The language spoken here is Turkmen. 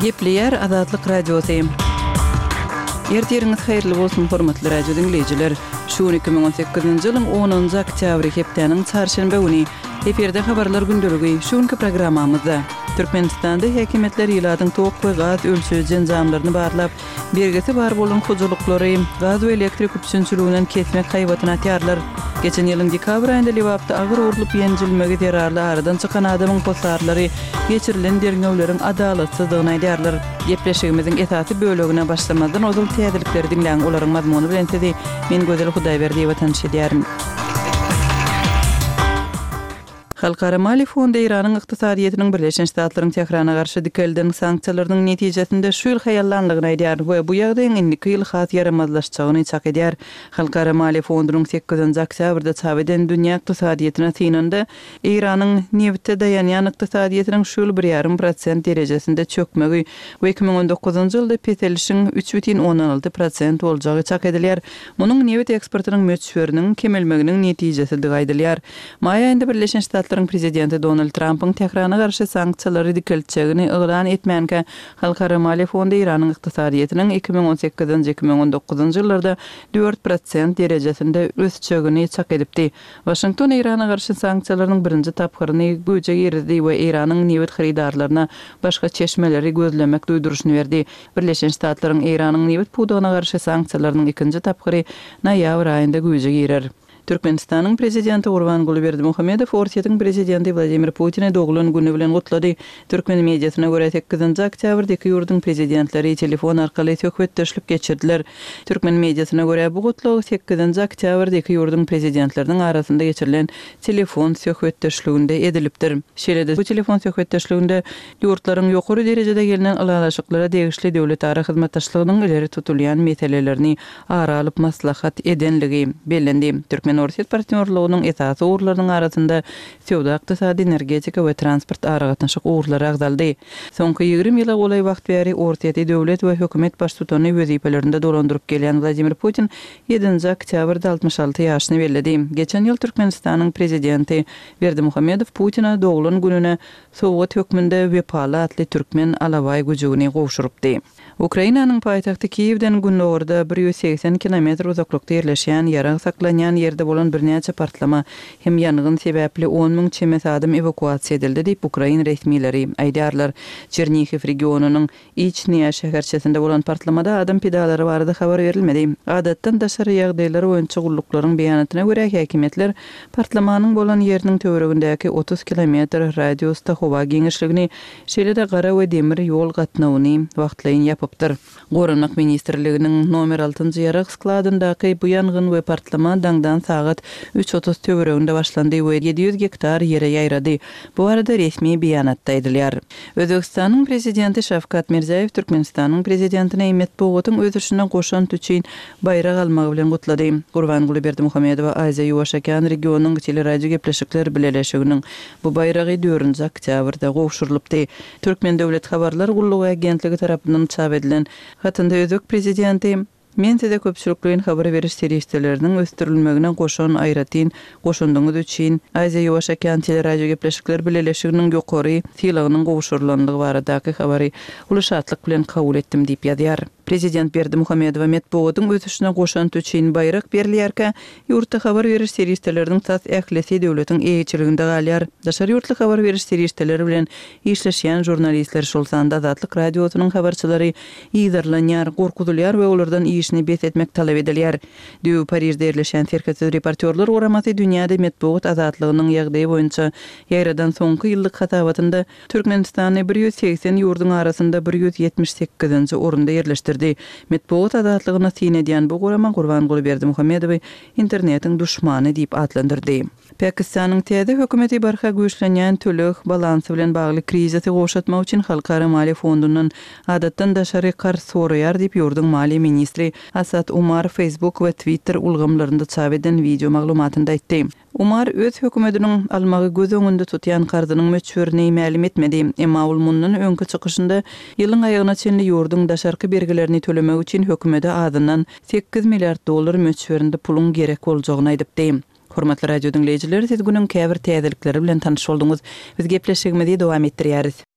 Gepleyer Azatlyk Radiosu. Ertiriniz hayırlı bolsun hormatly radio dinleyijiler. Şu 2018-nji ýylyň 10-njy oktýabry hepdeniň çarşamba güni eferde habarlar gündöligi şuňky programmamyzda Türkmenistanda häkimetler ýyladyň tok we gaz ölçüjin jamlaryny barlap, bergesi bar bolan hujurlyklary, gaz we elektrik üçinçiliginden kesmek haýwatyna tayarlar. Geçen ýylyň dekabr aýynda Liwapda agyr urulyp ýenjilmegi derarly aradan çykan adamyň posarlary geçirilen derňewleriň adalatsyzlygyna aýdarlar. Gepleşigimiziň esasy bölegine başlamadan ozul täzelikleri dinläň, olaryň mazmuny bilen sizi men Gözel Hudaýberdi we tanış edýärim. Halkara Mali Fondu Iranyň ykdysadyýetiniň Birleşen Ştatlaryň Tehrana garşy dikelden sanksiýalarynyň netijesinde şu ýyl haýallanlygyny aýdýar we bu ýagdaýyň indiki ýyl has ýaramazlaşjagyny çak edýär. Halkara Mali Fondunyň 8-nji oktýabrda çap eden dünýä ykdysadyýetyne synanda Iranyň newtde daýanýan ykdysadyýetiniň şu ýyl 1,5% derejesinde çökmegi we 2019-njy ýylda petelişiň 3,16% boljagy çak edilýär. Munyň newt eksportynyň möçberiniň kemelmeginiň netijesi diýip aýdylýar. Maý aýynda Birleşen Ştatlaryň prezidenti Donald Trump'ın Tehrana garşy sanksiýalary dikeltjegini ýylan etmänkä Halkara Mali Fondu Iranyň ykdysadyýetiniň 2018-2019-njy ýyllarda 4% derejesinde ösjegini çak edipdi. Washington Irana garşy sanksiýalarynyň birinji tapgyryny güýje girdi we Iranyň newt haridarlaryna başga çeşmeleri gözlemek duýduruşyny berdi. Birleşen Ştatlaryň Iranyň newt pudugyna garşy sanksiýalarynyň ikinji tapgyry noýabr aýynda güýje girer. Türkmenistanyň prezidenti Gurbanguly Berdimuhammedow Ortiýetiň prezidenti Vladimir Putin'e dogulun güni bilen gutlady. Türkmen mediasyna görä 8-nji oktýabrda iki ýurdun prezidentleri telefon arkaly söhbetdeşlik geçirdiler. Türkmen mediasyna görä bu gutlagy 8-nji oktýabrda iki ýurdun prezidentleriniň arasynda geçirilen telefon söhbetdeşliginde edilipdir. Şeýle bu telefon söhbetdeşliginde ýurtlaryň ýokary derejede gelinen alalaşyklara degişli döwlet ara hyzmatdaşlygynyň ileri tutulýan meselelerini ara alyp maslahat edenligi bellendi. Ortiýet partnerliginyň esasy uğurlarynyň arasynda sowda, ykdysady, energetika we transport aragatnaşyk uğurlary agzaldy. Soňky 20 ýyla golay wagt bäri ortiýety döwlet we hökümet baş tutany wezipelerini dolandyryp gelýän Vladimir Putin 7-nji oktýabrda 66 ýaşyny belledi. Geçen ýyl Türkmenistanyň prezidenti Berdimuhammedow Putin'a dogulun gününe Sowet höküminde wepaly atly türkmen alaway güjüni gowşurypdy. Ukrainanyň paýtagty Kiýewden günnäwerde 180 km uzaklykda ýerleşýän ýarag saklanýan ýerde bolan birnäçe partlama hem ýangyn sebäpli 10.000 çemes adam evakuasiýa edildi diýip Ukraina resmiýetleri aýdarlar. Çernihiv regionunyň Ichnia şäherçesinde bolan partlamada adam pedalary barada habar berilmedi. Adatdan daşary ýagdaýlar boýunça gulluklarryň beýanatyna görä häkimetler partlamanyň bolan ýeriniň töweregindäki 30 km radiusda howa giňişligini, şeýle-de gara we demir ýol gatnawyny wagtlaýyn ýapypdyr. Gorunmak ministrliginiň nomer 6-njy ýarag skladyndaky bu ýangyn we partlama daňdan sagat 3:30 töwereginde başlandy we 700 hektar ýere ýaýrady. Bu arada resmi beýanatda aýdylýar. Özbekistanyň prezidenti Şavkat Mirziýew Türkmenistanyň prezidentine Emet Bogotyň özüşinden goşan tüçin bayrag almagy bilen gutlady. Gurbanguly Berdimuhammedow Aziýa Ýuwaşakan regionunyň teleradio gepleşikleri bileşiginiň bu bayragy 4-nji oktýabrda gowşurylypdy. Türkmen döwlet habarlar gullugy agentligi tarapyndan çap edilen hatynda Özbek prezidenti men size köpçülikliğin haber beriş seriştelerinin östürülmegine goşan aýratyn goşundyňyz üçin Aziýa Ýuwaşakan teleradio gepleşikleri bileşiginiň ýokary sylagynyň gowşurylandygy baradaky habary ulaşatlyk bilen kabul etdim diýip ýazýar. Prezident Berdimuhammedow Emet Bogotyň özüşine goşan tüçin bayrak berilýärkä ýurtda habar beriş serişteleriniň tas ählesi döwletiň eýçiliginde galýar. Daşary ýurtly habar beriş serişteleri bilen işleşýän jurnalistler şol sanda Azatlyk radiosynyň habarçylary ýydarlanýar, gorkutulýar we olardan işini bet etmek talap edilýär. Düw Parisde ýerleşen serketsiz reportyorlar oramasy dünýäde metbuat azatlygynyň ýagdaýy boýunça ýaýradan soňky ýyllyk hatabatynda Türkmenistany 180 ýurdun arasynda 178-nji orunda ýerleşdirdi. Metbuat azatlygyna syn edýän bu gorama Gurbanguly Berdimuhammedow internetiň duşmany diýip adlandyrdy. Pakistanyň täze hökümeti barha güýçlenýän tölek balansy bilen bagly krizisy goşatmak üçin Halkara Mali Fondundan adatdan daşary kar soraýar diýip ýurdun mali ministri Asad Umar Facebook we Twitter ulgamlarynda çap eden video maglumatynda aýtdy. Umar öz hökümetiniň almagy göz öňünde tutýan kardynyň möçberini ma'lum etmedi. Emma ul mundan öňkü çykyşynda ýylyň aýagyna çenli ýurdun daşarky bergilerini tölemek üçin hökümete adından 8 milliard dollar möçberinde pulun gerek boljagyny aýdypdy. Hormatly radio dinleyijiler, siz günüň käbir täzelikleri bilen tanyş bolduňyz. Biz gepleşigimizi dowam etdirýäris.